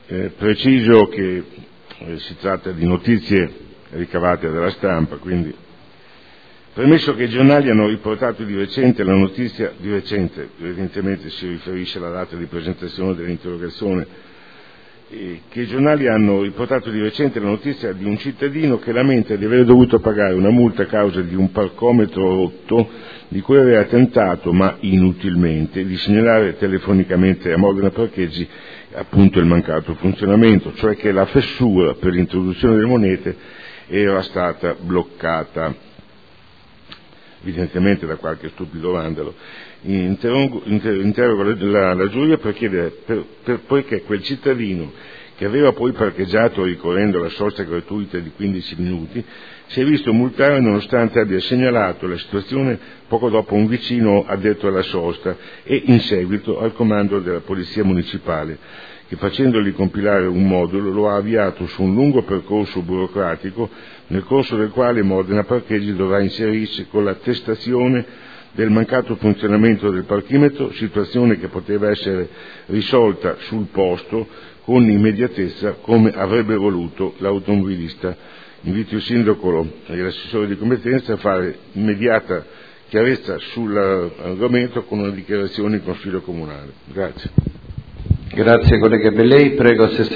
Preciso che si tratta di notizie ricavate dalla stampa, quindi premesso che i giornali hanno riportato di recente la notizia, di recente evidentemente si riferisce alla data di presentazione dell'interrogazione, che i giornali hanno riportato di recente la notizia di un cittadino che lamenta di aver dovuto pagare una multa a causa di un parcometro rotto di cui aveva tentato, ma inutilmente, di segnalare telefonicamente a Modena Parcheggi appunto il mancato funzionamento, cioè che la fessura per l'introduzione delle monete era stata bloccata, evidentemente da qualche stupido vandalo. Interrogo la giuria per chiedere, poiché quel cittadino che aveva poi parcheggiato ricorrendo alla sosta gratuita di 15 minuti si è visto multare nonostante abbia segnalato la situazione poco dopo un vicino addetto alla sosta e in seguito al comando della Polizia Municipale, che facendogli compilare un modulo lo ha avviato su un lungo percorso burocratico nel corso del quale Modena Parcheggi dovrà inserirsi con l'attestazione del mancato funzionamento del parchimetro, situazione che poteva essere risolta sul posto con immediatezza come avrebbe voluto l'automobilista. Invito il sindaco e l'assessore di competenza a fare immediata chiarezza sull'argomento con una dichiarazione in Consiglio Comunale. Grazie. Grazie collega Bellei, prego